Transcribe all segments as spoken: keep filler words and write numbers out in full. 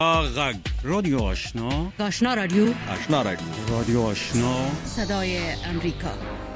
غږ رادیو آشنا آشنا رادیو آشنا رادیو رادیو آشنا صدای امریکا.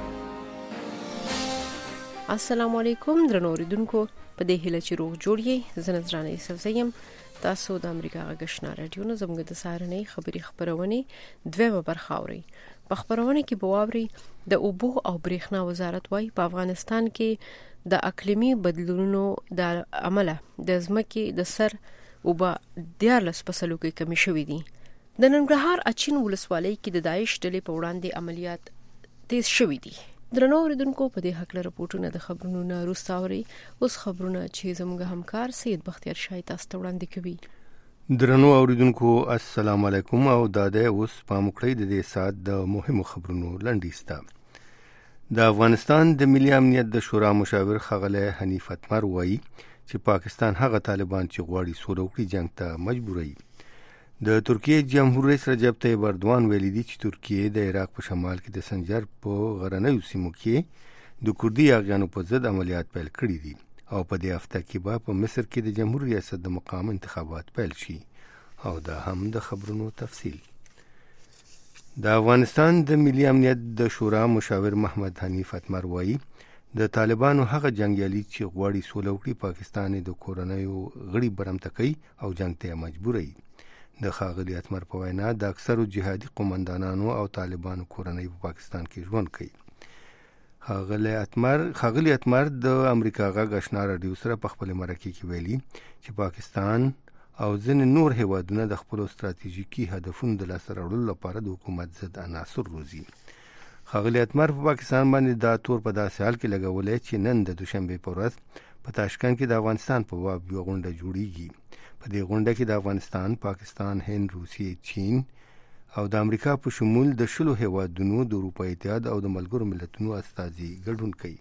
السلام علیکم درنو اوریدونکو، په دې هیله چې روغ جوړ یې. زه نذرانه یوسفزیم، تاسو د امریکا غږ آشنا رادیو نه زموږ د سهارنۍ خبري خبرونه دویمه برخه اورئ. په خبرونه کې بواوري د اوبو او برېښنا وزارت وايي په افغانستان کې د اقلیمي بدلونونو د عمله د ځمکې د سر اوبه دیارلس فصلو کې کمی شوې دي. د ننګرهار اچین ولسوالۍ کې د داعش ډلې په وړاندې عملیات تیز شوې دي. درنو اوریدونکو، په دې حق له رپورټونو د خبرونو نه وروسته اورئ اوس خبرونه چې زموږ همکار سید بختیار شاه تاسو ته وړاندې کوي. درنو اوریدونکو، السلام علیکم او داده اوس په مکړی د دې سات د مهمو خبرونو لنډیسته. د افغانستان د ملي امنیت د شورا مشاور ښاغلی حنیف اتمر وایي چې پاکستان هغه طالبان چې غواړي سوله وکړي جنگ ته مجبوروي. د ترکیه جمهور رئیس رجب طیب اردوان ویلي دي چې ترکیه د عراق په شمال کې د سنجر په غرنیو سیمو کې د کردي یاغیانو په ضد عملیات پیل کړي دي او په دې هفته کې به په مصر کې د جمهور ریاست د مقام انتخابات پیل شي. او دا هم د خبرونو تفصیل. د افغانستان د ملي امنیت د شورا مشاور محمد حنیف اتمر وایي د طالبانو هغه جنگیالي چې غواړي سوله وکړي پاکستان د کورنیو غړي برمته کوي او جنگ ته مجبوروي. د ښاغلي اتمر په وینا د اکثرو جهادي قومندانانو او طالبانو کورنۍ په پاکستان کې ژوند کوي. ښاغلي اتمر ښاغلي اتمر د امریکا غږ آشنا رادیو سره په خپل مرکه کې ویلي چې پاکستان او ځینې نور هیوادونه د خپل ستراتیژیکي هدفونو د لاسته راوړلو لپاره د حکومت ضد عناصر روزي. ښاغلي اتمر په پاکستان باندې دا تور په داسې حال کې لګولې چې نن د دوشنبه په ورځ په تاشکند کې د افغانستان په باب یو غونډه جوړیږي. په دې غونډه کې د افغانستان، پاکستان، هند، روسیې، چین او د امریکا په شمول د شلو هیوادونو د اروپا اتحاد او د ملګرو ملتونو استازي ګډون کوي.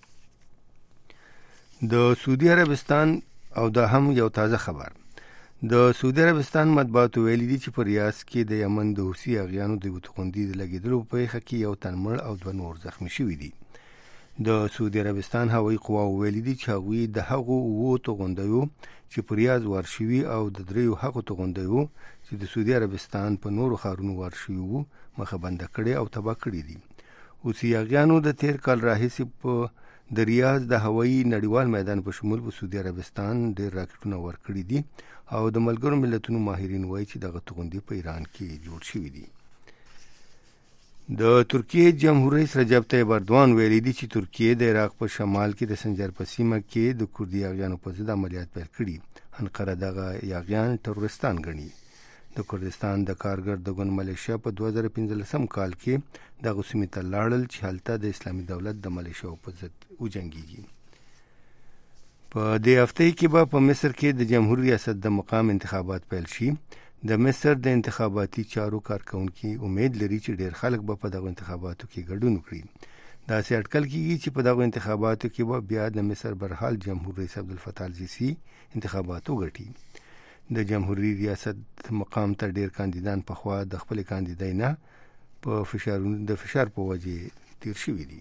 د سعودي عربستان او دا هم یو تازه خبر. د سعودي عربستان مطبوعاتو ویلي دي چې په ریاض کې د یمن د حوثي اغیانو د یو توغندي د لګېدلو په پیښه کې یو تن مړ او دوه نور زخمي شوي دي. د سعودي عربستان هوایي قواو ویلي دي چې هغوی د هغو اوو توغندیو چې په ریاض وار شوي او د دریو هغو توغندیو چې د سعودي عربستان په نورو ښارونو وار شوي وو مخه بنده کړې او تباه کړي دي. حوثي اغیانو د تیر کال راهیسې په د ریاض د هوایي نړیوال میدان په شمول په سعودي عربستان ډېر راکټونه ورکړي دي او د ملګرو ملتونو ماهرین وایي چې دغه توغندي په ایران کې جوړ شوي دي. د ترکیه جمهور رئیس رجب طیب اردوان ویلي دي چې ترکیه د عراق په شمال کې د سنجر په سیمه کې د کردي یاغیانو په ضد عملیات پیل کړي. انقره دغه یاغیان تروریستان ګڼي. د کردستان د کارګر د ګوند ملیشیا په دوه زره پنځلسم کال کې دغه سیمې ته لاړل چې هلته د اسلامي دولت د ملیشیاو په ضد وجنګېږي. په دې هفته کې به په مصر کې د جمهور ریاست د مقام انتخابات پیل شي. د مصر د انتخاباتي چارو کارکونکي امید لري چې ډېر خلک به په دغه انتخاباتو کې ګډون وکړي. داسې اټکل کېږي چې په دغه انتخاباتو کې به بیا د مصر برحال جمهور رئیس عبدالفتاح السیسي انتخابات وګټي. د جمهوریت ریاست مقام ته ډېر کاندیدان پخوا د خپل کاندیدای نه په فشارونو د فشار په وجه تیر شوي دي.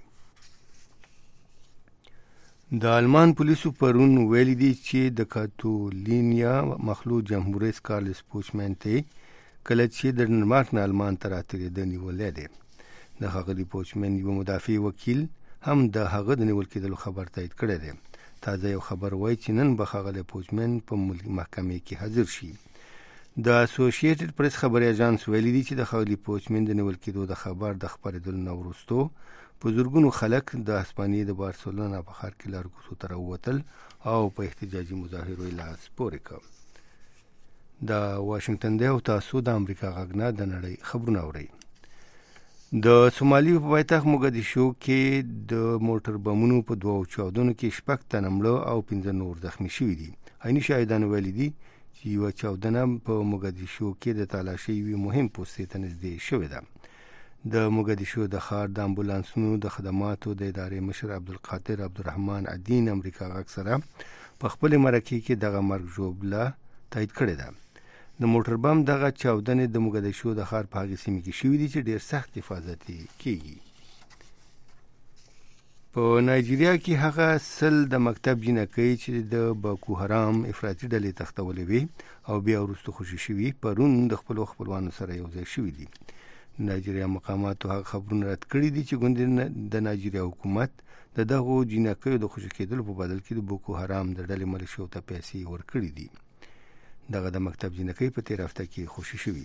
د آلمان پولیسو پرون ویلي دي چې د کاتالونیا مخلوع جمهور رئیس کارلس پوچمن ته کله چې د ډنمارک نه آلمان ته راتېرېده نیولی دی. د ښاغلي پوچمن یو مدافع وکیل هم د هغه د نیول کېدلو خبر تایید کړی دی. تازه یو خبر وایي چې نن به ښاغلی پوچمن په محکمې کې حاضر شي. د اسوسییټډ پریس خبري اژانس ویلي دي چې د ښاغلي پوچمن د نیول کېدو د خبر د خپرېدلو نه وروستو په زرګونو خلک د هسپانیې د بارسلونا په ښار کې لارګوڅو ته راووتل او په احتجاجي مظاهرو یې لاس پورې کړ. د واشنګټن دی او تاسو د امریکا غږ نه د نړۍ خبرونه اورئ. د سومالي په پایتخت موګدیشو کې د موټر بمونو په دوه چاودنو کې شپږ تنه مړه او پنځه نور زخمي شوي دي. عیني شاهدانو ویلي دي چې یوه چاودنه په موګدیشو کې د تالاشۍ یوې مهم پوستې ته نږدې شوې ده. د موګدیشو د ښار د امبولانسونو د خدماتو د ادارې مشر عبدالقادر عبدالرحمن عدین امریکا غږ سره په خپل مرکې کې دغه مرګ ژوبله تایید کړې ده. د موټر بم دغه چاودنې د موګدیشو د ښار په هغې سیمې کې شوي دي چې ډېر سخت حفاظتي کېږي. په نایجیریا کې هغه سل د مکتب جنکۍ چې د باکو حرام افراطي ډلې تختولې وي او بیا وروسته خوشي شوي پرون د خپلو خپلوانو سره یو ځای شوي دي. نایجیریا مقاماتو هغه خبرونه رد کړي دي چې ګوندې د نایجیریا حکومت د دغو جنکیو د خوشي کېدلو په بدل کې د بوکو حرام د ډلې ملیشو ته پیسې ورکړي دي. دغه د مکتب جنکۍ په تیر هفته کې خوشي شوي.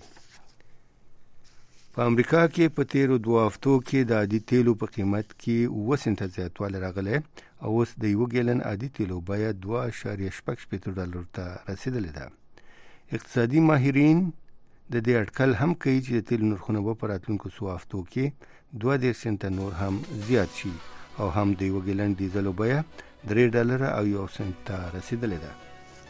په امریکا کې په تیرو دوه هفتو کې د عادي تیلو په قیمت کې اوه سنټه زیاتوالی راغلی او اوس د یوه ګیلن عادي تیلو بیه دوه اعشاریه شپږ شپېته ډالرو ته رسېدلې ده. اقتصادي ماهرین د دې اټکل هم کوي چې د تیلو نرخونه به په راتلونکو څو هفتو کې دوه دېرش سنټه نور هم زیات شي او هم د یوه ګیلن ډیزلو بیه درې ډالره او یو سنټ ته رسېدلې ده.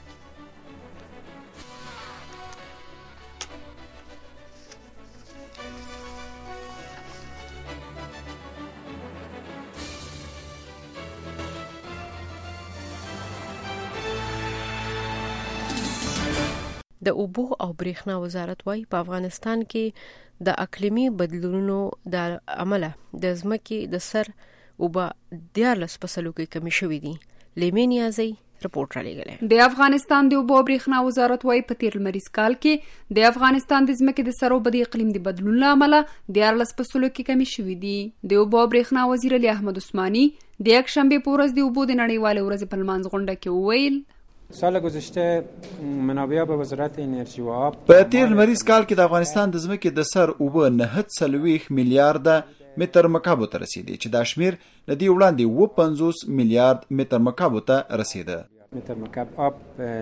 د اوبو او برېښنا وزارت وايي په افغانستان کې د اقلیمي بدلونونو د عمله د ځمکې د سر اوبه دیارلس فصلو کې کمی شوي دي. لیمین یازی رپورټ را لېږلی. د افغانستان د اوبو او برېښنا وزارت وايي په تیر لمریز کال کې د افغانستان د ځمکې د سر اوبه د اقلیم د بدلون له امله دیارلس فصلو کې کمی شوي دي. د اوبو او برېښنا وزیر علي احمد عثماني د یکشنبې په ورځ د اوبو د نړیوالې ورځې په لمانځ غونډه کې وویل سال گذشته منابع به وزارت انرژی و آب په تیر لمریز کال کې د افغانستان د ځمکې د سر اوبه نه څلوېښت میلیارډ متر مکعب ته رسیدي چې دا شمیر له دې وړاندې اووه پنځوس میلیارډ متر مکعب ته رسیده. متر مکعب آب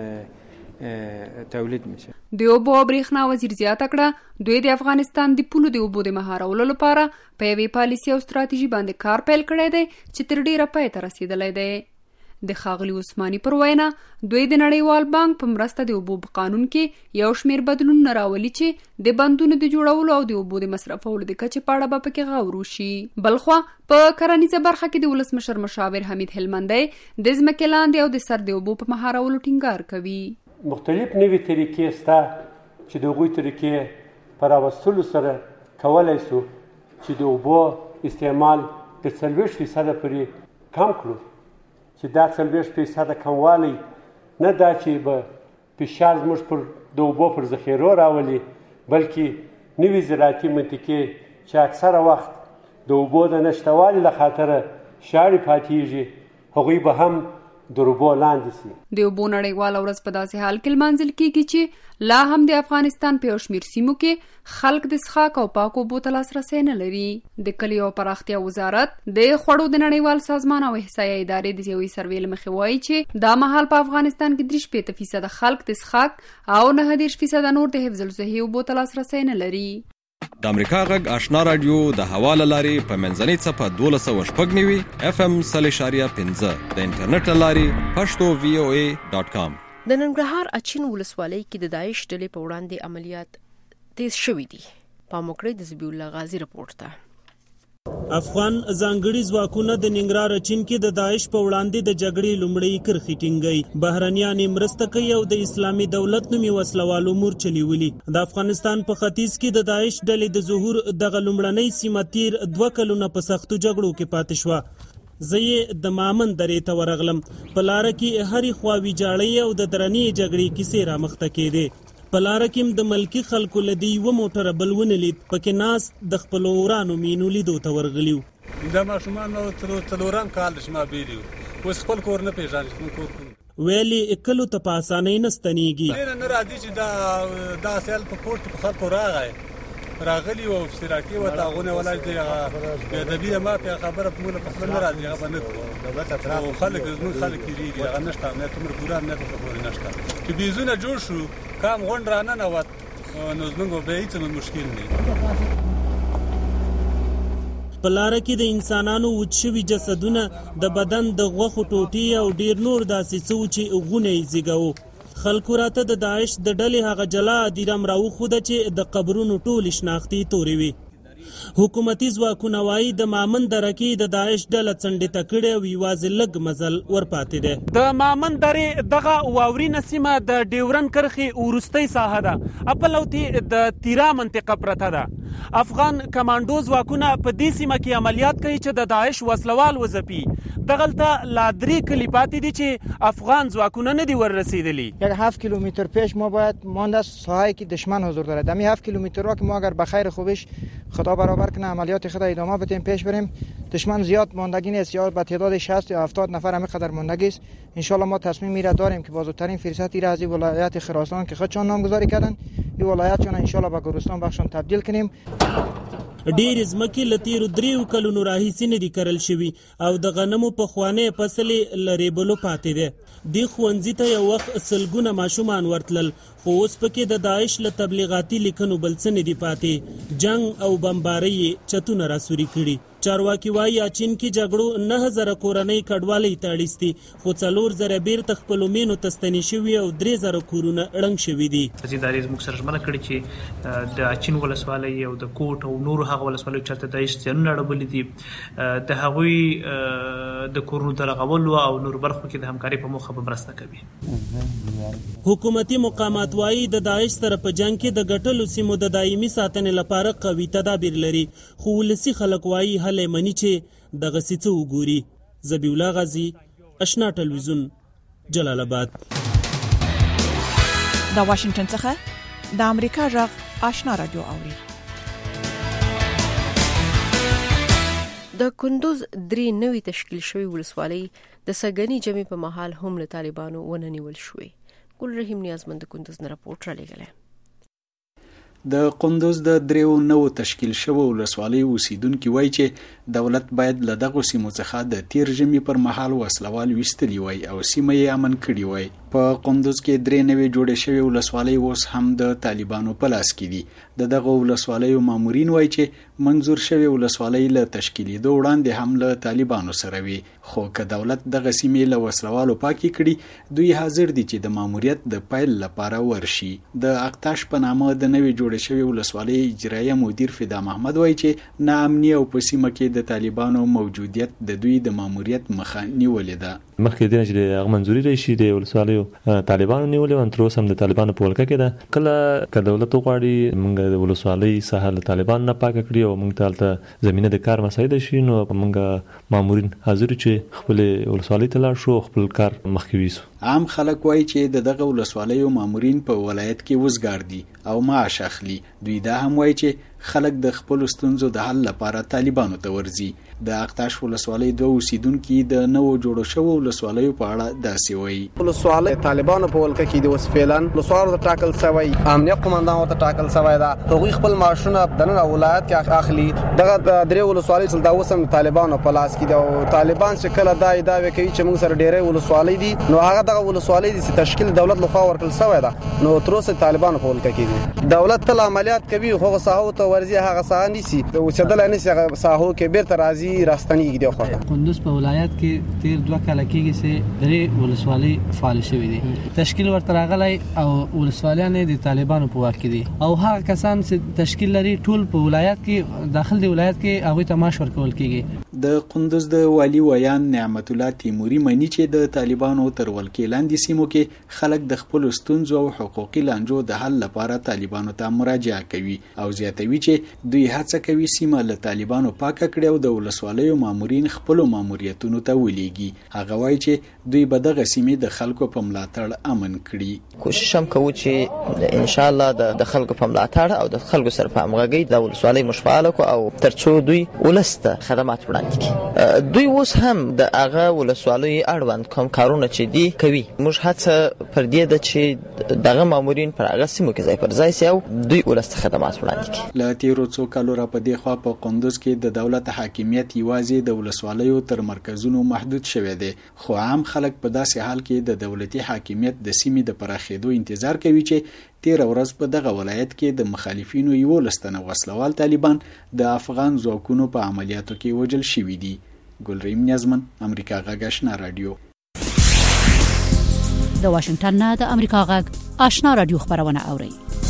تولید میشه. د اوبو او برېښنا وزیر زیاته کړه دوی د افغانستان د پولو د اوبو د مهارولو لپاره په یوې پالیسي او ستراتیژي باندې کار پیل کړی دی چې تر ډیره پای ته رسیدلی دی. د ښاغلي عثماني پر وینا دوی د نړیوال بانک په مرسته د اوبو په قانون کې یو شمیر بدلونونه راولي چې د بندونو د جوړولو او د اوبو د مصرفولو د کچې په اړه به پکې غور وشي. بلخوا په کرنیزه برخه کې د ولسمشر مشاور حمید هلمندی د ځمکې لاندې او د سر د اوبو په مهارولو ټینګار کوي. مختلف نوې طریقې شته چې د هغوی طریقې په راوستلو سره کولی شو چې د اوبو استعمال د څلوېښت فیصده پورې کم کړو. چې دا څلوېښت فیصده کموالی نه دا چې به فشار زموږ پر د اوبو پر ذخیرو راولي بلکې نوي زراعتي منطقې چې اکثره وخت د اوبو د نشتوالي له خاطره شاړې پاتېږي هغوی به هم د اوبو لاندې شي. د اوبو نړیواله ورځ په داسې حال کې لمانځل کیږي چې لا هم د افغانستان په یو شمېر سیمو کې خلک د څښاک او پاکو اوبو ته لاسرسی نه لري. د کلیو او پراختیا وزارت د خوړو د نړیوال سازمان او احصایې ادارې د یوې سروې له مخې وایي چې دا مهال په افغانستان کې درې شپېته فیصده خلک د څښاک او نهه دېرش فیصده نور د حفظ الصحې اوبو ته لاسرسی نه لري. د امریکا غږ آشنا رادیو د هوا له لارې په منځنۍ څپه دولس سوه شپږ نوي اف ام سل اشاریه پنځه د انټرنیټ له لارې پښتو وی او ای ډاټ کام. د ننګرهار اچین ولسوالۍ کې د داعش ډلې په وړاندې عملیات تیز شوي دي. پام وکړئ د ذبیح الله غازی رپورټ ته. افغان ځانګړي ځواکونه د ننګرهار اچین کې د داعش په وړاندې د جګړې لومړۍ کرښې ټینګوي. بهرنیان مرسته کوي او د اسلامي دولت نومي وسلوالو مورچلې ولي. د افغانستان په ختیځ کې د داعش ډلې د ظهور دغه لومړنۍ سیمه تیر دوه کلونه په سختو جګړو کې پاتې شوه. زه یې د مامن درې ته ورغلم. په لاره کې هرې خوا ویجاړۍ او د درنې جګړې کیسې رامخته کېدې. په لاره کې د ملکي خلکو له دې یوه موټره بل ونه لید. پکې ناست د خپلو ورانو مینو لیدو ته ورغلي وو. دا ماشومان نو څلورم کال د شما بیلي وو اوس خپل کور نه پېژني خپل کور کوم ویلې کلو ته په اسانۍ نه ستنېږي. نه راځي چې دا دا سیل په پورت په خلکو راغی راغلی او اشتراکي و تاغونه ولای دی ادبی ما په خبره په موږ په خپل نه راځي هغه نه دولت اطراف خلک زموږ خلک کیږي هغه نشته نه تمر ګوران نه څه خبره نشته چې بيزونه جوړ شو کام غونډ را نه نوت نو زموږ به هیڅ مشکل نه. په لاره کې د انسانانو وچ شوي جسدونه د بدن د غوښو ټوټې او ډیر نور داسې څه و چې غونه یې زیږاوه. خلکو راته د داعش د ډلې هغه جلا دیرم راوښوده چې د قبرونو ټولې شناختې تورې وي. حکومتي ځواکونه وایي د مامن دره کې د داعش ډله څنډې ته کړې او یوازې لږ مزل ورپاتې دی. د مامن درې دغه واورینه سیمه د ډیورن کرښې وروستۍ ساحه ده. اپلوتې د تیرا منطقه پرته ده. افغان کمانډو ځواکونه په دې سیمه کې عملیات کوي چې د داعش وسلوال وځپي. دغلته لا درې کلي پاتې دي چې افغان ځواکونه نه دي ورسیدلی. یک هفت کیلومتر پیش ما باید مانده است ساحه‌ای که دشمن حضور دارد. همین هفت کیلومتر را که ما اگر بخیر خوبش خدا برابر کنه عملیات خود ادامه بدیم پیش بریم. دشمن زیاد ماندگی نیست، یا به تعداد شصت یا هفتاد نفر همین قدر ماندگی است. ان شاء الله ما تصمیم میره داریم که بازترین فرصتی را از ولایت خراسان که خودشان نامگذاری کردن این ولایت چون ان شاء الله به گورستان بخشون تبدیل کنیم. ډېر ځمکې له تیرو دریو کلونو راهیسې نه دي کرل شوي او د غنمو پخوانی فصل له ریبلو پاتې دی. دې ښوونځي ته یو وخت سلګونه ماشومان ورتلل، خو اوس پکې د داعش له تبلیغاتي لیکنو بل څه نه دي پاتې. جنگ او بمبارۍ یې چتونه راسوري کړي. چارواکي وایي چین کې جګړو نه زره کورنۍ کډوالۍ ته اړیس دي، خو څلور زره بیرته خپلو مینو ته ستنې شوي او درې زره کورونه ړنګ شوي دي. ادارې زموږ سره ژمنه کړې چې د چین ولسوالۍ او د کوټ او نورو هغه ولسوالیو چېرته داعش ځایونه اړولي دي د هغوی د کورونو د رغولو او نورو برخو کې د همکارۍ په موخه به مرسته کوي. حکومتي مقامات وایي د داعش سره په جنگ کې د ګټلو سیمو د دایمي ساتنې لپاره قوي تدابیر لري، خو ولسي خلک وایي هلې مني چې دغسې څه وګوري. ذبیح الله غازي، اشنا ټلویزیون، جلال آباد. د واشنگټن څخه د امریکا غږ آشنا رادیو اوري. د کندوز درې نوي تشکیل شوی ولسوالۍ د سګنی جمعې په محل هم له طالبانو وننیول شوې. ګل رحیم نیازمند د کندوز نه راپورټ را لېږلی. د قندوز د دریو نوو تشکیل شوو ولسوالیو اوسیدونکي وایي چې دولت باید له دغو سیمو څخه د تیر ژمي پر مهال وسلوال ویستلی وای او سیمه یې امن کړي وای. په قندوز کې درې نوې جوړې شوې ولسوالۍ اوس هم د طالبانو په لاس کې دي. د دغو ولسوالیو مامورین وایي چې منظور شوې ولسوالۍ له تشکیلېدو وړاندې هم له طالبانو سره وي، خو که دولت دغه سیمې له وسلوالو پاکې کړي دوی حاضر دي چې د ماموریت د پیل لپاره ورشي. د اقتاش په نامه د نوې جوړې شوې ولسوالۍ اجرایه مدیر فدا محمد وایي چې ناامني او په سیمه کې د طالبانو موجودیت د دوی د ماموریت مخه نیولې ده. مخکې دې چې هغه منځوري راشي د ولسوالیو طالبانو نیولې او تر اوسه هم د طالبانو په ولکه کې ده. کله که دولت وغواړي موږ د ولسوالۍ ساحه له طالبانو نه پاکه کړي او موږ ته هلته زمینه د کار مساعده شي، نو موږ مامورین حاضر چې خپل ولسوالۍ ته لاړ شو خپل کار مخکې ویسو. عام خلک وایي چې د دغه ولسوالیو مامورین په ولایت کې وزګار دي او معاش اخلي. دوی دا هم وایي چې خلک د خپل ستونزو د حل لپاره طالبانو ته ورځي. د اقتاش ولسوالۍ دوه اوسیدونکي د نوو جوړو شوو ولسوالیو په اړه داسې وایي. ولسوالۍ طالبانو په ولکه کې د اوس فعلا ولسوالو ته ټاکل شوی، امنیت قومندان ورته ټاکل شوی ده. هغوی خپل معاشونه د نن ولایت کې اخلي. دغه درې ولسوالۍ چې دا اوس هم طالبانو په لاس کې ده او طالبان چې کله دا ادعا کوي چې موږ سره ډېرې ولسوالۍ دي، نو هغه دغه ولسوالۍ چې تشکیل دولت لخوا ورکړل شوی ده، نو تر اوسه طالبانو په ولکه کې دي. دولت تل عملیات کوي خو ساحو ته ورځي، هغه ساحه نيسي د اوسېدل نه سي ساحو کې بیرته راځي راستنیږي. دی خو قندوز په ولایت کې تیر دوه کال کېږي چې درې ولسوالۍ فعال شوې دي. تشکیل ورته راغلی او ولسوالیان د طالبانو په واک کې دي او هغه کسان چې تشکیل لري ټول په ولایت کې داخل دی ولایت کې هغه ته معاش ورکول کېږي. د قندوز د والی ویان نعمت الله تیموري مني چې د طالبانو تر ولکې لاندې سیمو کې خلک د خپل ستونزو او حقوقي لانجو د حل لپاره طالبانو ته مراجعه کوي او زیاتوي چې دوی هڅه کوي سیمه له طالبانو پاکه کړي او د ولسوالیو مامورین خپل ماموریتونو ته ولېږي. هغه وایي چې دوی به دغه سیمې د خلکو په ملاتړ امن کړي. کوشش هم کوو چې ان شاء الله د خلکو په ملاتړ او د خلکو سره په همغږۍ د ولسوالۍ مشفعاله کو او ترڅو دوی ولسته خدمات وړاندې دوی اوس هم د هغه ولسوالۍ اړوند کوم کارونه چې دي کوي. موږ هڅه پر دې ده چې دغه مامورین پر هغه سیمو کې ځای پر ځای سي او دوی ولسته خدمات وړاندې کړي. له تیرو څو کالو را په دې خوا په قندوز کې د دولت حاکمیت یوازې د ولسوالیو تر مرکزونو محدود شوی دی، خو عام خلک په داسې حال کې د دولتي حاکمیت د سیمې د پراخېدو انتظار کوي چې تیر ورځ په دغه ولایت کې د مخالفینو یو لستنه وسلوال طالبان د افغان ځواکونو په عملیاتو کې وژل شوي دي. ګلریم نیازمن، امریکا غږ آشنا رادیو. د واشنگټن نه د امریکا غږ آشنا رادیو خبرونه اوري.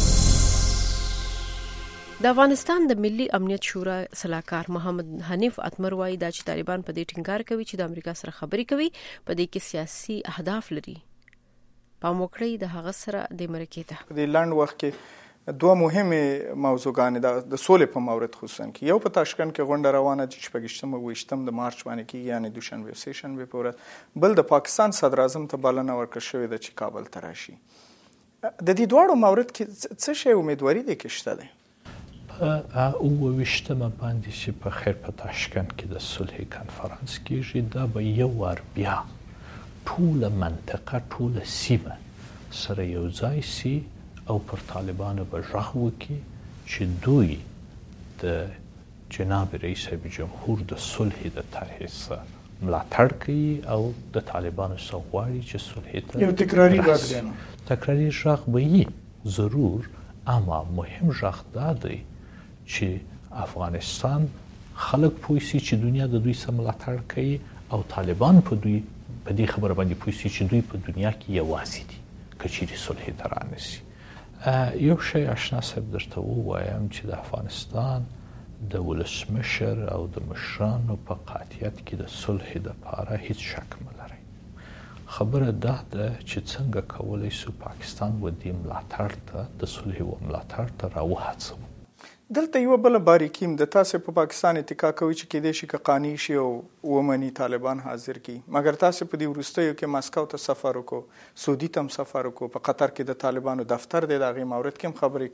د افغانستان د ملي امنیت شورا سلاکار محمد حنیف اتمر وایي دا چې طالبان په دې ټینګار کوي چې د امریکا سره خبرې کوي، په دې کې سیاسي اهداف لري. په موکړی د هغه سره د مرکې ته د لاند وخت کې دوه مهمه موضوعګانې د سولې په مورد خصوصا کې یو په تاشکند کې غونډه روانه ده چې شپږشتمه ویشتم د مارچ باندې کېږي یعنې دوشنبه او سهشنبه په ورځ بل د پاکستان صدر اعظم ته بلنه ورکړل شوې ده چې کابل ته راشي د دې دواړو مورد کې څه شی امیدواري دی کې شته دی په اووه ویشتمه باندې چې په خیر په تاشکند کې د صلح کنفرانس کېږي دا به یو وار بیا ټوله منطقه ټوله سیمه سره یو ځای سي او پر طالبانو به غږ وکړي چې دوی د جناب رئیس جمهور د صلح د طرحې څخه ملاتړ کوي او د طالبانو څخه غواړي چې صلح ته یو تکراري غږ دی تکراري غږ به وي ضرور اما مهم غږ دا دی چې افغانستان خلک پوه سي چې دنیا د دوی سره ملاتړ کوي او طالبان په دوی په دې خبره باندې پوه سي چې دوی په دنیا کې یوازې دي که چیرې صلح ته رانسي یو شی آشنا صاحب درته ووایم چې د افغانستان د ولسمشر او د مشرانو په قاطعیت کې د صلح دپاره هیڅ شک مه لرئ خبره دا ده چې څنګه کولی سو پاکستان و دې ملاتړ ته د صلح و ملاتړ ته راوهڅوو دلته یو بل باریکیم د تاسو په پاکستان اتکا کوي چې کېدې شي که قانی شي او ومني طالبان حاضر کی مګر تاسو په دې وروستیو کې ماسکو ته سفر وکړو سعودي ته سفر وکړو په قطر کې د طالبانو دفتر دی د غي مورد کې خبرې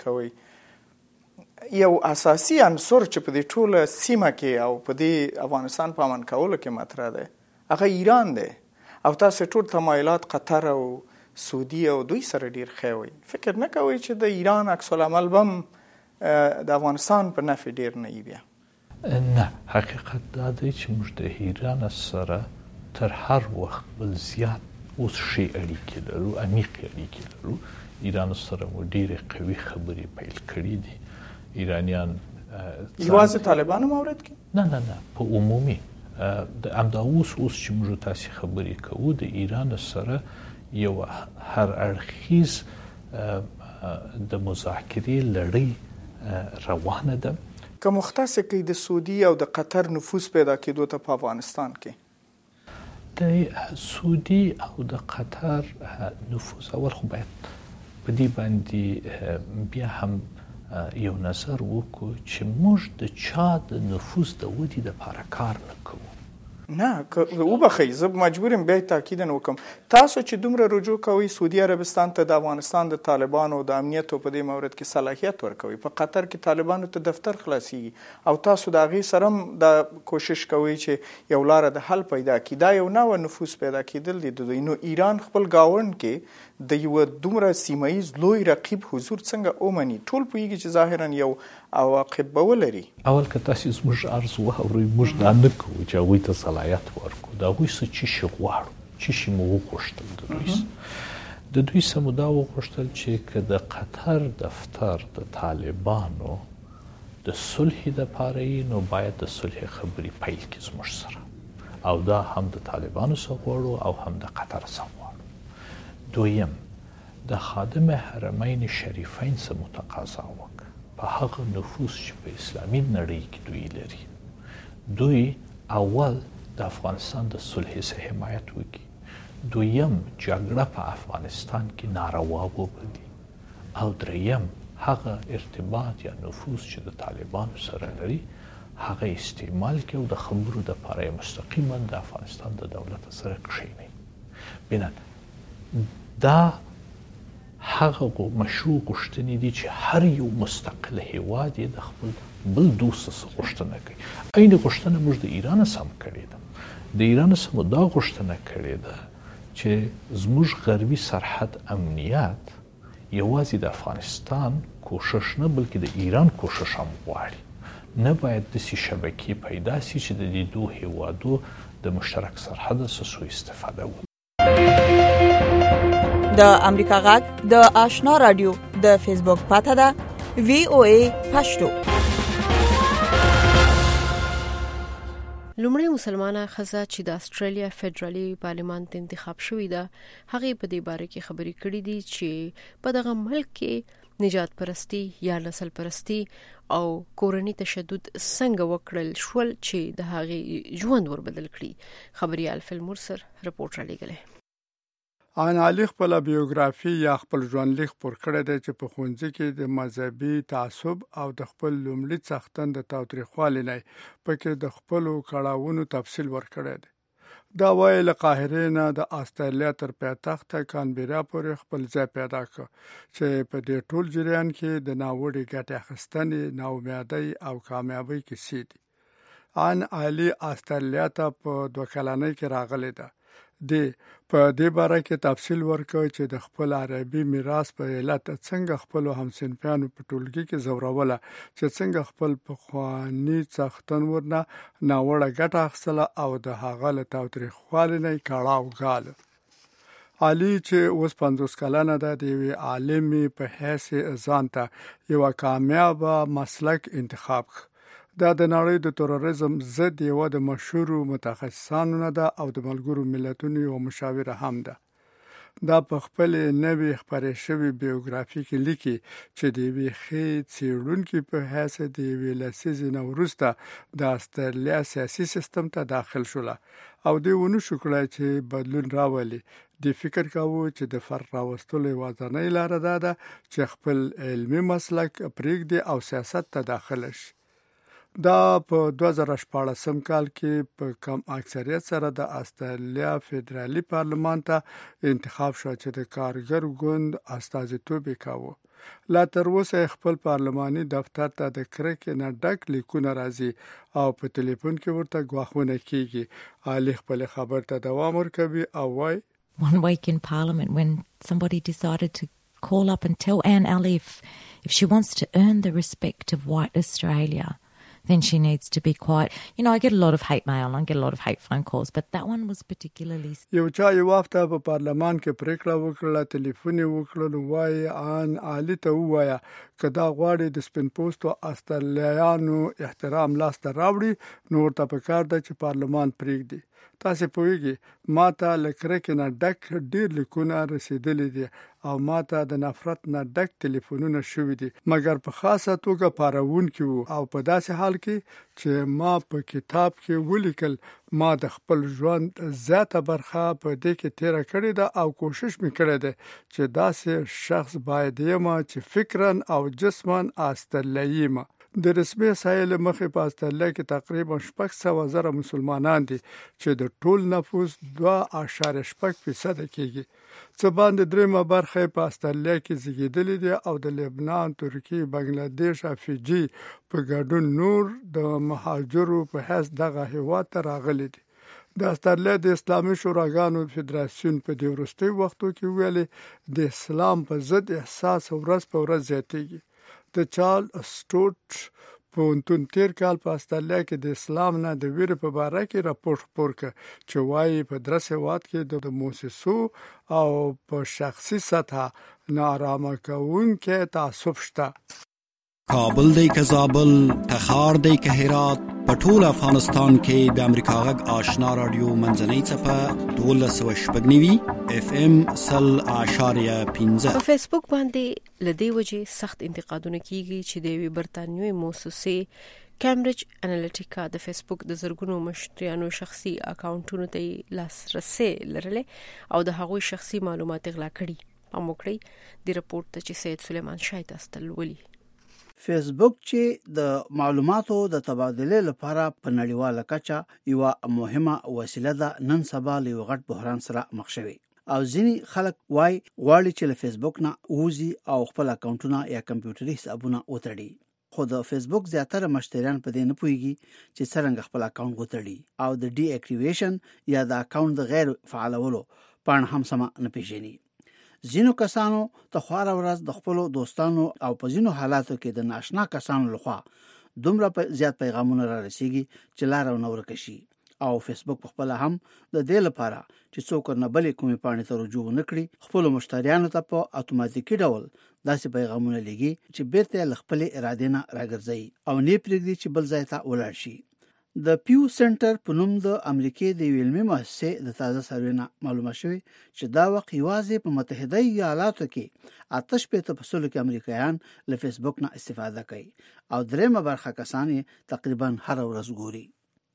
کوي یو اساسي عنصر چې په دې ټوله سیمه کې او په دې افغانستان په امن کولو کې مطرح دی هغه ایران دی او تاسو ټول تمایلات قطر او سعودي او دوی سره ډیر خوي فکر نه کوي چې د ایران عکس العمل بم د افغانستان په نفع ډیر نه بیا نه حقیقت دا دی چې موږ د ایران سره تر هر وخت بل زیات اوس شي اړیکې لرو عمیقې اړیکې لرو ایران سره مو ډېرې قوي خبرې پیل کړي دي ایرانیان یوازې طالبانو مورد کې نه نه نه په عمومي د همدا اوس اوس چې موږ تاسې خبرې کوو د ایران سره یو هر اړخیز د مذاکرې لړۍ روانه ده که مختص کې د سعودي او د قطر نفوذ پیدا کېدو ته په افغانستان کې د سعودي او د قطر نفوذ اول خو باید په دې باندې بیا هم یو نظر وکړو چې موږ د چا د نفوذ د ودې لپاره کار نه کوو نه وبخئ زه مجبور یم بیا تاکید وکم تاسو چې دومره رجوع کوئ سعودي عربستان ته د افغانستان د طالبانو د امنیت په دې مورد کې صلاحیت ورکوي په قطر کې طالبانو ته دفتر خلاصيږي او تاسو د هغې سره د کوشش کوئ چې یو لاره د حل پیدا کړي دا یو نوی نفوذ پیدا کېدل دي د دوی نو ایران خپل ګاونډ کې د یو دومره سیمایي لوی رقیب حضور څنګه اومني ټول پوهیږي چې ظاهرا یو عواقب به ولري اول که تاسو زموږ عرض واورئ موږ دا نه کوو چې هغوی ته صلاحیت ورکړو د هغوی څه چې شي غواړو چې شي مو وغوښتل د دوی د دوی څه مو دا وغوښتل چې که د قطر دفتر د طالبانو د صلح دپاره یي نو باید د صلح خبرې پیل کړي زموږ سره او دا هم د طالبانو څخه غواړو او هم د قطر څخه غواړو دویم د خادم حرمین شریفین څخه متقاضا وکړه په هغه نفوذ چې په اسلامي نړۍ کې دوی لري دوی اول د افغانستان د صلح څخه حمایت وکړي دویم جګړه په افغانستان کې ناروا وبلي او دریم هغه ارتباط یا نفوذ چې د طالبانو سره لري هغه استعمال کوي او د خبرو د لپاره مستقیما د افغانستان د دولت سره کښیني بنا دا هغه مشروع غوښتنې دي چې هر یو مستقل هیواد یې د خپل بل دوست څخه غوښتنه کوي عین غوښتنه موږ د ایران سم کړې ده د ایران سم دا غوښتنه کړې ده چې زموږ غربي سرحد امنیت یوازې د افغانستان کوشش نه بلکې د ایران کوشش هم غواړي نه باید داسې شبکې پیدا سي چې د دې دوه هیوادو د مشترک سرحد څخه سوء استفاده وکړي د امریکا غږ د آشنا رادیو د فیسبوک پاته ده وی او ای پښتو لومړی مسلمانه ښځه چې د استرالیا فدرالي پارلیمان ته انتخاب شوې ده هغې په دې باره کې خبرې کړې دي چې په دغه ملک کې نجات پرستی یا نسل پرستی او کورنی تشدد څنګه وکړل شول چې د هغې ژوند وربدل کړي خبريال فل مرسر رپورټ را لګلې ان علي خپل بیوګرافي یا خپل ژوندلیک پر کړی دی چې په ښوونځي کې د مذهبي تعصب او د خپل لومړي څښتن د تاوتریخوالي نه پکې د خپلو کړاوونو تفصیل ورکړی دی. دا وایي له قاهرې نه د استرالیا تر پایتخت کانبرا پورې خپل ځای پیدا کړ چې په دې ټول جریان کې د ناوړي ګټې اخیستنې، ناامیدۍ او کامیابۍ کیسې دي. ان علي استرالیا ته په دوه کلنۍ کې راغلی ده. دی په دې باره کې تفصیل ورکوي چې د خپل عربي میراث په علت څنګه خپل همصنفیانو په ټولګي کې زوروله، چې څنګه خپل پخواني څښتن ورنه ناوړه ګټه اخیستله او د هغه له تاوتریخوالي نه کړاو ګاله. علي چې اوس پنځوس کلنه ده، د یوې عالمې په حیث ځان ته یوه کامیابه مسلک انتخاب کړ. دا د نړۍ د تروریزم ضد یوه د مشهورو متخصصانو نه ده او د ملګرو ملتونو یوه مشاوره هم ده. دا په خپل نوې خپرې شوې بیوګرافي کې لیکي چې د یوې ښې څېړونکي په حیث د یوې لسیزې نه وروسته د استرالیا سیاسي سیستم ته داخل شوله او دوی ونه شو کړای چې بدلون راولي. د فکر کاوه چې د فرق راوستلو یوازینۍ لاره دا ده چې خپل علمي مسلک پرېږدي او سیاست ته داخل شي. دا په دوه زره شپاړسم کال کې په کم اکثریت سره د استرالیا فدرالي پارلمان ته انتخاب شو چې د کارګر ګوند استازیتوب وکاوه. لا تر اوسه خپل پارلماني دفتر ته د کرکې نه ډک لیکونه راځي او په ټلیفون کې ورته ګواښونه کیږي. علي خپل خبر ته دوام ورکوي او وايي One week in Parliament when somebody decided to call up and tell Anne Ali if, if she wants to earn the respect of white Australia, then she needs to be quiet. You know, I get a lot of hate mail and I get a lot of hate phone calls, but that one was particularly... یو چا یو وخت په پارلمان کې پریکړه وکړه، ټلیفون یې وکړ، نو وایي ان علي ته ووایه که دا غواړي د سپین پوستو استرالیایانو احترام لاسته راوړي نو ورته پکار ده چې پارلمان پرېږدي. تاسې پوهیږئ ما ته له کرکې نه ډک ډېر لیکونه رسېدلي دي او ما ته د نفرت نه ډک ټلیفونونه شوي دي، مګر په خاصه توګه پارونکي وو او په داسې حال کې چې ما په کتاب کې ولیکل ما د خپل ژوند زیاته برخه په دې کې تیره کړې ده او کوشش مې کړی دی چې داسې شخص باید یم چې فکراً او جسماً استرالیایي یم. د رسمي سایل مخې په استرالیا کې تقریبا شپږ سوه زره مسلمانان دي چې د ټول نفوس دوه اعشاریه شپږ فیصده کېږي. څه باندې درېیمه برخه په استرالیا کې زیږېدلي دي او د لبنان، ترکیې، بنګلادیش او فیجي په ګډون نور د مهاجرو په حیث دغه هېواد ته راغلي دي. د استرالیا د اسلامي شوراګانو فدراسیون په دې وروستیو وختو کې ویلي د اسلام په ضد احساس ورځ په ورځ زیاتېږي. د چارلز سټوارټ پوهنتون تیر کال په استرالیا کې د اسلام نه د ویرې په باره کې راپور خپور کړ چې وایي په درس هېواد کې د موسسو او په شخصي سطح ناارامه کوونکی تعصب شته. کابل دی که زابل، تخار دی که هرات، په ټول افغانستان کې د امریکا غږ آشنا رادیو منځنۍ څپه دولس سوه شپږ نوي اف ام سل اعشاریه پنځه. په فیسبوک باندې له دې وجې سخت انتقادونه کیږي چې د یوې برتانیوي موسسې کیمبرج انالیټیکا د فیسبوک د زرګونو مشتریانو شخصي اکاونټونو ته لاسرسي لرلې او د هغوی شخصي معلومات غلا کړي. پام وکړئ د راپور ته چې سید سلیمان شاه تاسو ته ولولي. فیسبوک چې د معلوماتو د تبادله لپاره په نړیواله کچه یو مهمه وسیله ده، نن سبا له یو غټ بحران سره مخ شوی او ځینې خلک وای غواړي چې له فیسبوک نه ووځي او خپل اکاونټونه یا کمپیوټري حسابونه وتړي. خو د فیسبوک زیاتره مشتریان په دې نه پوهیږي چې څنګه خپل اکاونټ وتړي او د ډي اکټیویشن یا د اکاونټ د غیر فعالولو پاڼه هم سم نه پیژني. ځینو کسانو ته خورا ورځ د خپل دوستانو او په ځینو حالاتو کې د ناشنا کسانو لخوا دومره زیات پیغامونه را رسیږي چې لار او نور کشي او فیسبوک په خپل هم د دې لپاره چې څوک نه بلې کومې پاڼې ته رجوع نکړي خپل مشتریانو ته په اتوماتیکي ډول داسې پیغامونه لګي چې بیرته ل خپل اراده نه راګرځي او نه پرېږدي چې بل ځای ته ولاړ شي. د پیو سنټر په نوم د امریکای د علمي مؤسسې د تازه سروې نه معلومه شوې چې دا وخت یوازې په متحده ایالاتو کې آتش په تفصیل کې امریکایان له فیسبوک نه استفاده کوي او درېمه برخه کسان تقریبا هر ورځ ګوري.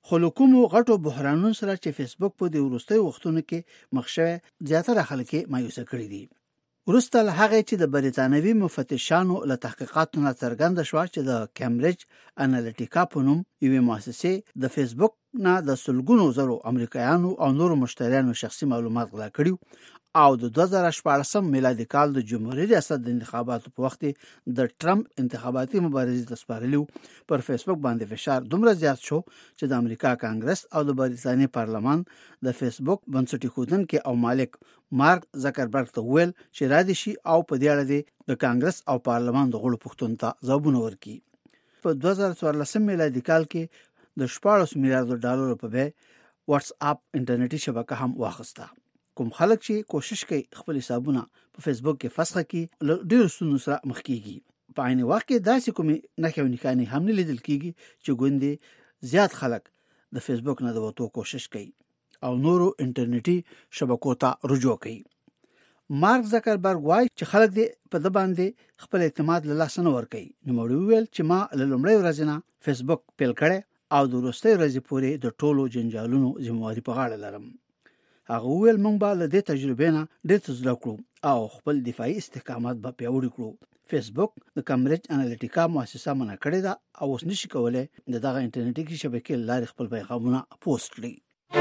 خو له کومو غټو بحرانونو سره چې فیسبوک په دې وروستیو وختونو کې مخ شوی زیاتره خلک یې مایوسه کړي دي. وروسته له هغې چې د بریتانوي مفتشانو له تحقیقاتو نه څرګنده شوه چې د کیمبریج انالیټیکا په نوم یوې مؤسسې د فیسبوک نه د سلګونو زرو امریکایانو او نورو مشتریانو شخصي معلومات غلا کړي او د دوه زره شپاړسم میلادي کال د جمهوریت ریاست د انتخاباتو په وخت د ټرمپ انتخاباتي مبارزې ته سپارلي پر فیسبوک باندې فشار دومره زیات شو چې د امریکا کانګرس او د بریتانیا پارلمان د فیسبوک بنسټ ایښودونکي او مالک مارک زکربرګ ته ویل چې را دي شي او په دې اړه د کانګرس او پارلمان د غړو پوښتنو ته ځوابونه ورکړي. په دوه زره څوارلسم میلادي کال کې د شپاړس میلیارډ ډالرو په بیه واتس اپ انټرنیټي شبکه هم واخیسته. کوم خلک چې کوشش کوي خپل حسابونه په فیسبوک کې فسخ کړي ډېر ستونزو سره مخ کیږي. په عین وخت کې داسې کومې نښې او نښانې هم نه لیدل کیږي چې ګوندې زیات خلک د فیسبوک نه د وتو کوشش کوي او نورو انټرنیټي شبکو ته رجوع کوي. مارک زکربرګ وایي چې خلک دې په د باندې خپل اعتماد له لاسه نه ورکوي. نوموړي وویل چې ما له لومړۍ ورځې نه فیسبوک پیل کړی او د وروستۍ ورځې پورې د ټولو جنجالونو ذمہواري په غاړه لرم. هغه وویل موږ به له دې تجربې نه ډېر څه زده کړو او خپل دفاعي استحکامات به پیاوړي کړو. فیسبوک د کیمبریج انالیټیکا مؤسسه منع کړې ده او اوس نشي کولی د دغه انټرنیټي شبکې له لارې خپل پیغامونه پوسټ کړي.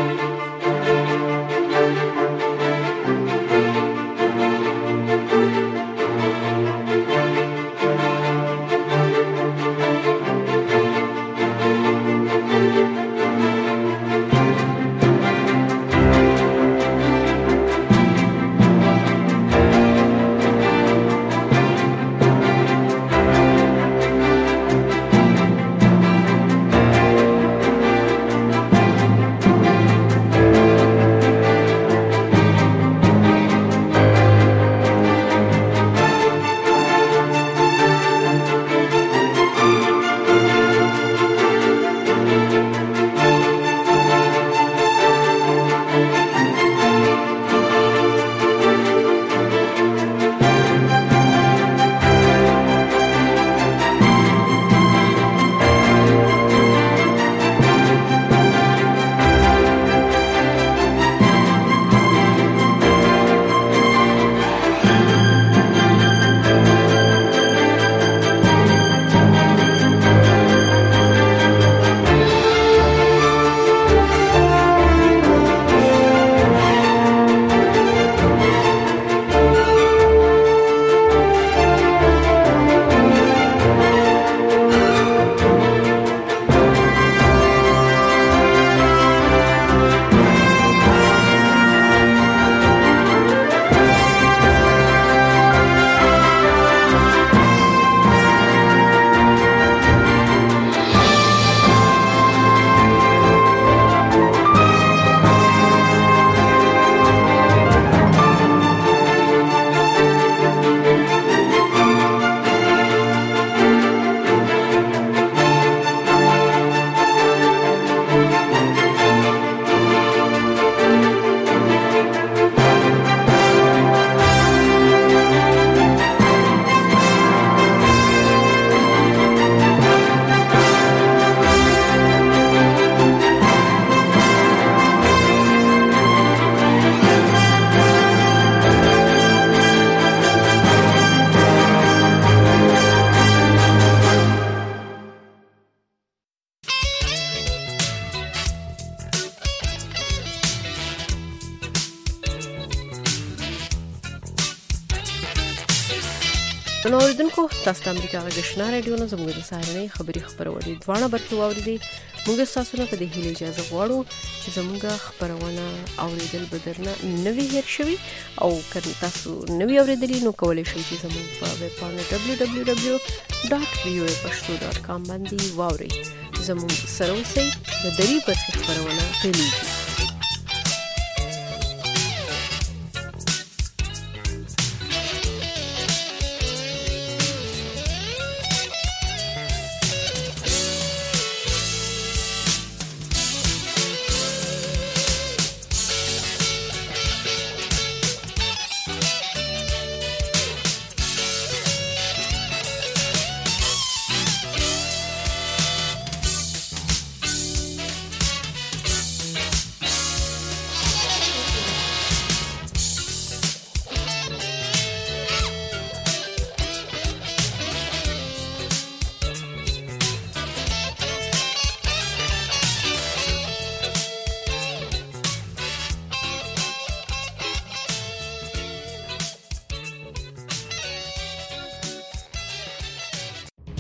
نو اوریدونکو تاسو د امریکا غږ آشنا رادیو نه زموږ د سهارنۍ خبري خبرونه دواړه برخې واوریدي. موږ تاسو نه په دې هیله اجازه غواړو چې زموږ خبرونه اوریدل بدرنه نوي هیر شوي او کله تاسو نوي اوریدلی نو کولای شئ چې زموږ په ویب پاڼه دبلیو دبلیو دبلیو ډاټ وی او ای پښتو ډاټ کام باندې واورئ. زموږ سره اوسئ د دری برخې خبرونه پیلېږي.